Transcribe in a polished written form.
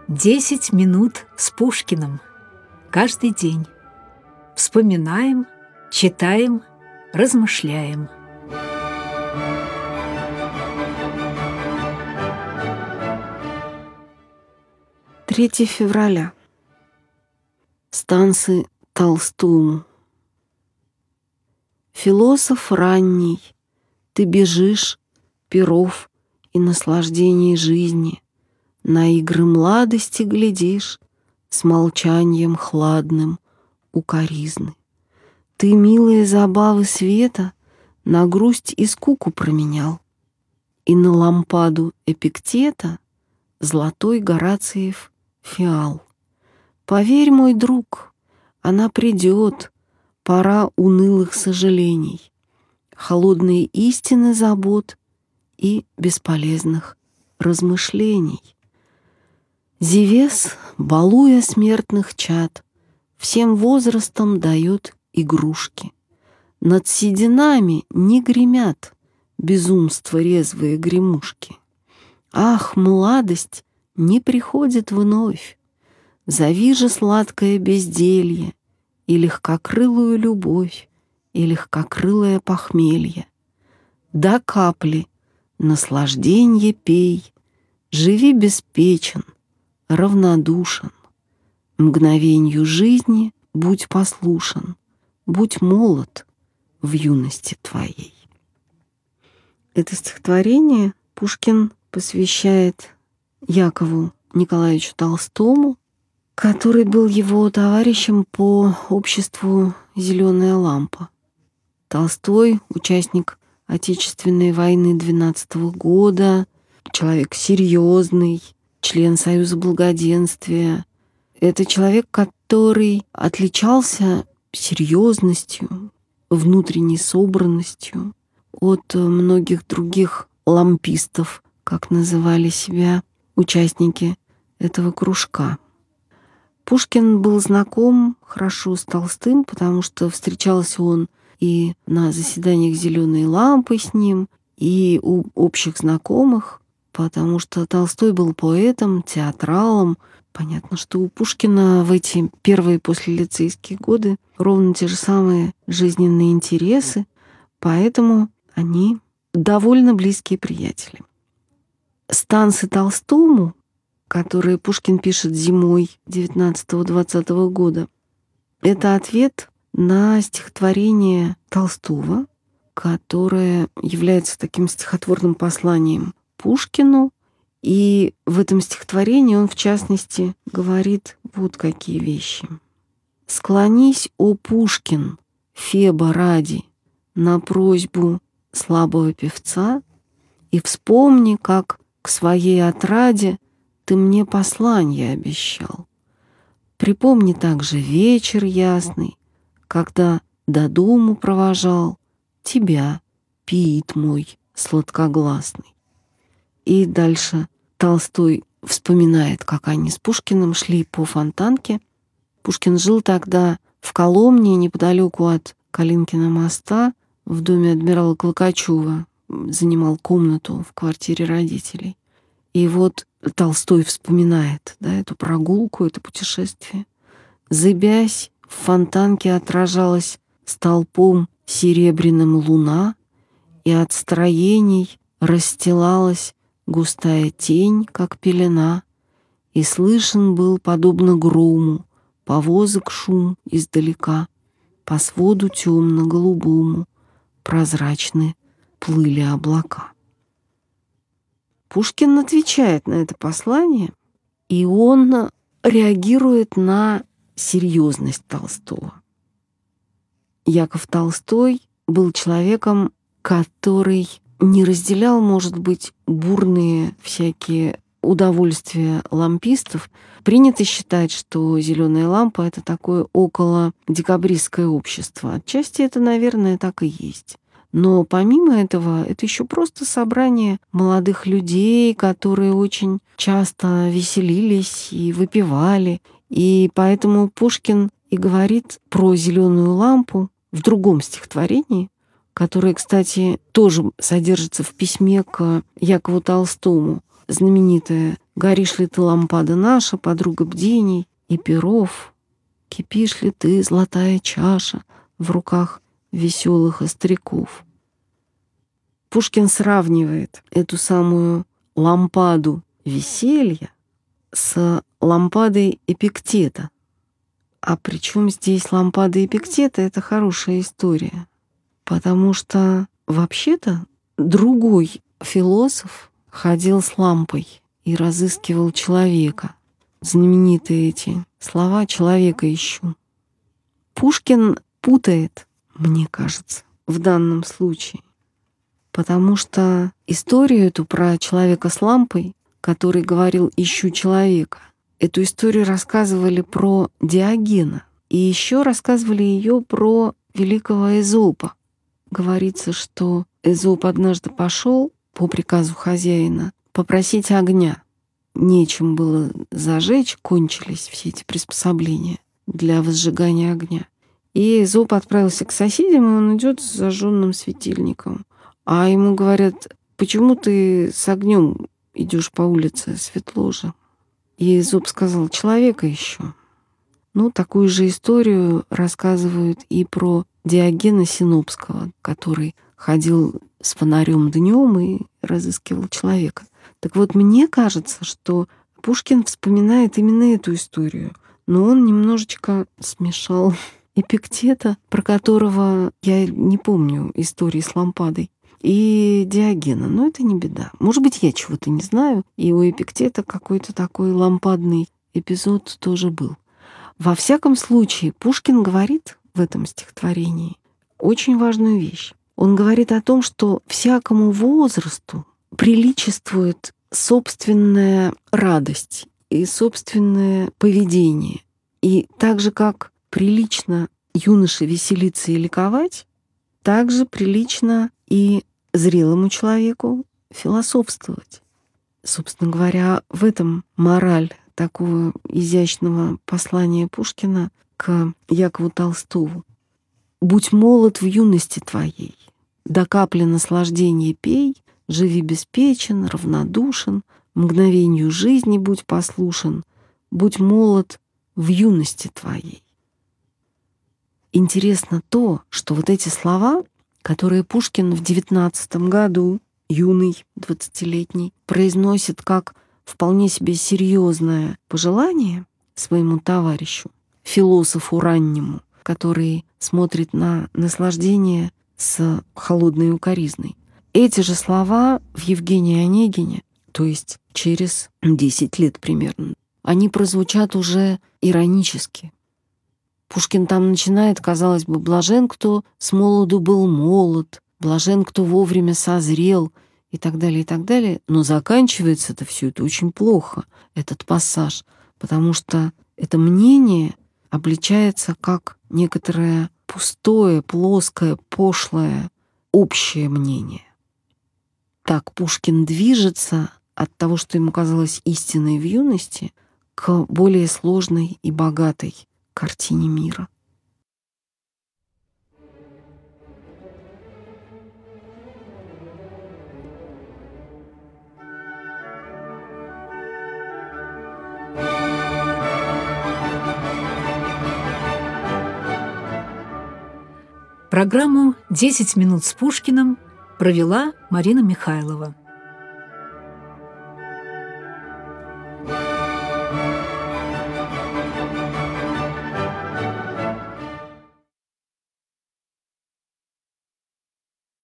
10 минут с Пушкиным. Каждый день. Вспоминаем, читаем, размышляем. Февраля. Станцы Толстому. Философ ранний, ты бежишь, перов и наслаждений жизни, на игры младости глядишь с молчанием хладным укоризны. Ты милые забавы света на грусть и скуку променял, и на лампаду Эпиктета золотой Горациев фиал. Поверь, мой друг, она придет, пора унылых сожалений, холодные истины забот и бесполезных размышлений. Зевес, балуя смертных чад, всем возрастом дает игрушки. Над сединами не гремят безумства резвые гремушки. Ах, младость не приходит вновь, зови же сладкое безделье и легкокрылую любовь, и легкокрылое похмелье. До капли наслажденье пей, живи беспечен, равнодушен, мгновенью жизни будь послушен, будь молод в юности твоей. Это стихотворение Пушкин посвящает Якову Николаевичу Толстому, который был его товарищем по обществу «Зеленая лампа». Толстой — участник Отечественной войны 12-го года, человек серьезный, член Союза Благоденствия. Это человек, который отличался серьезностью, внутренней собранностью от многих других лампистов, как называли себя участники этого кружка. Пушкин был знаком хорошо с Толстым, потому что встречался он и на заседаниях «Зеленой лампы» с ним, и у общих знакомых, потому что Толстой был поэтом, театралом. Понятно, что у Пушкина в эти первые послелицейские годы ровно те же самые жизненные интересы, поэтому они довольно близкие приятели. «Станцы Толстому», которые Пушкин пишет зимой 19-20 года, это ответ на стихотворение Толстого, которое является таким стихотворным посланием Пушкину. И в этом стихотворении он, в частности, говорит вот какие вещи. «Склонись, о Пушкин, Феба ради, на просьбу слабого певца, и вспомни, как к своей отраде ты мне посланье обещал. Припомни также вечер ясный, когда до дому провожал тебя, пиит мой сладкогласный». И дальше Толстой вспоминает, как они с Пушкиным шли по Фонтанке. Пушкин жил тогда в Коломне, неподалеку от Калинкина моста, в доме адмирала Клокочува, занимал комнату в квартире родителей. И вот Толстой вспоминает, эту прогулку, это путешествие. «Зыбясь, в Фонтанке отражалась столпом серебряным луна, и от строений расстилалась густая тень, как пелена, и слышен был, подобно грому, повозок шум издалека, по своду темно-голубому прозрачны плыли облака». Пушкин отвечает на это послание, и он реагирует на серьезность Толстого. Яков Толстой был человеком, который не разделял, может быть, бурные всякие удовольствия лампистов. Принято считать, что «Зеленая лампа» — это такое около декабристское общество. Отчасти это, наверное, так и есть. Но помимо этого, это еще просто собрание молодых людей, которые очень часто веселились и выпивали. И поэтому Пушкин и говорит про «Зеленую лампу» в другом стихотворении, которое, кстати, тоже содержится в письме к Якову Толстому. знаменитая «Горишь ли ты, лампада наша, подруга бдений и перов? Кипишь ли ты, золотая чаша, в руках веселых остряков?» Пушкин сравнивает эту самую лампаду веселья с лампадой Эпиктета. А причем здесь лампада Эпиктета — это хорошая история, потому что вообще-то другой философ ходил с лампой и разыскивал человека. Знаменитые эти слова «человека ищу». Пушкин путает, мне кажется, в данном случае, потому что историю эту про человека с лампой, который говорил «ищу человека», эту историю рассказывали про Диогена, и еще рассказывали ее про великого Эзопа. Говорится, что Эзоп однажды пошел по приказу хозяина попросить огня. Нечем было зажечь, кончились все эти приспособления для возжигания огня. И Эзоп отправился к соседям, и он идет с зажженным светильником. А ему говорят: «Почему ты с огнем идешь по улице? Светло же». И Эзоп сказал: «Человека ищу». Ну, такую же историю рассказывают и про Диогена Синопского, который ходил с фонарем днем и разыскивал человека. Так вот, мне кажется, что Пушкин вспоминает именно эту историю, но он немножечко смешал Эпиктета, про которого я не помню истории с лампадой, и Диогена. Но это не беда. Может быть, я чего-то не знаю, и у Эпиктета какой-то такой лампадный эпизод тоже был. Во всяком случае, Пушкин говорит в этом стихотворении очень важную вещь. Он говорит о том, что всякому возрасту приличествует собственная радость и собственное поведение. И так же, как прилично юноше веселиться и ликовать, так же прилично и зрелому человеку философствовать. Собственно говоря, в этом мораль такого изящного послания Пушкина к Якову Толстову. «Будь молод в юности твоей, до капли наслаждения пей, живи беспечен, равнодушен, мгновению жизни будь послушен, будь молод в юности твоей». Интересно то, что вот эти слова, которые Пушкин в 19 году, юный, 20-летний, произносит как вполне себе серьезное пожелание своему товарищу, философу раннему, который смотрит на наслаждение с холодной укоризной. Эти же слова в Евгении Онегине, то есть через 10 лет примерно, они прозвучат уже иронически. Пушкин там начинает, казалось бы, «блажен, кто с молоду был молод», «блажен, кто вовремя созрел», и так далее, но заканчивается все это очень плохо, этот пассаж, потому что это мнение обличается как некоторое пустое, плоское, пошлое, общее мнение. Так Пушкин движется от того, что ему казалось истиной в юности, к более сложной и богатой картине мира. Программу «10 минут с Пушкиным» провела Марина Михайлова.